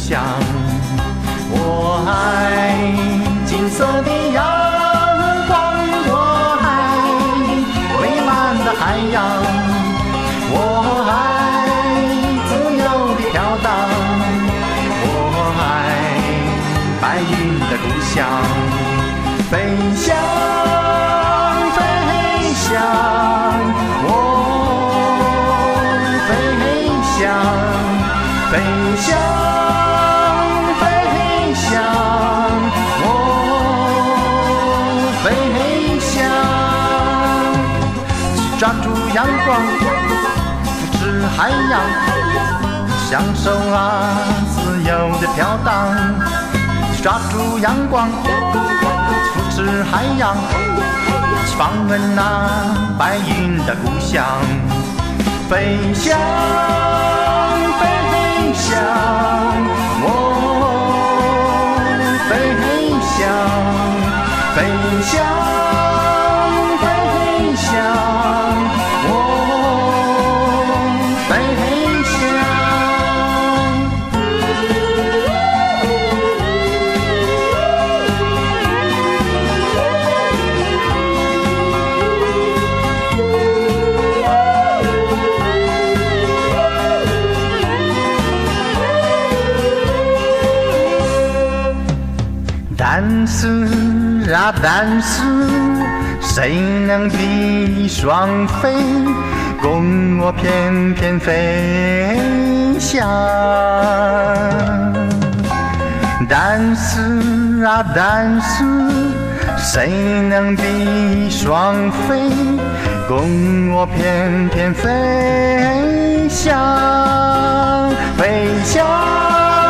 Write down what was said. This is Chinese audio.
乡。我爱金色的阳光，我爱蔚蓝的海洋，我爱自由的飘荡，我爱白云的故乡。飞翔，飞翔，飞翔，飞翔，飞翔，飞翔。去抓住阳光，扶持海洋，享受自由的飘荡。去抓住阳光，扶持海洋，去访问白云的故乡。飞翔，飞翔，飞翔，飞翔，飞翔，飞翔。但是啊，但是，谁能比双飞，供我翩翩飞翔？但是啊，但是，谁能比双飞，供我翩翩飞翔？飞翔。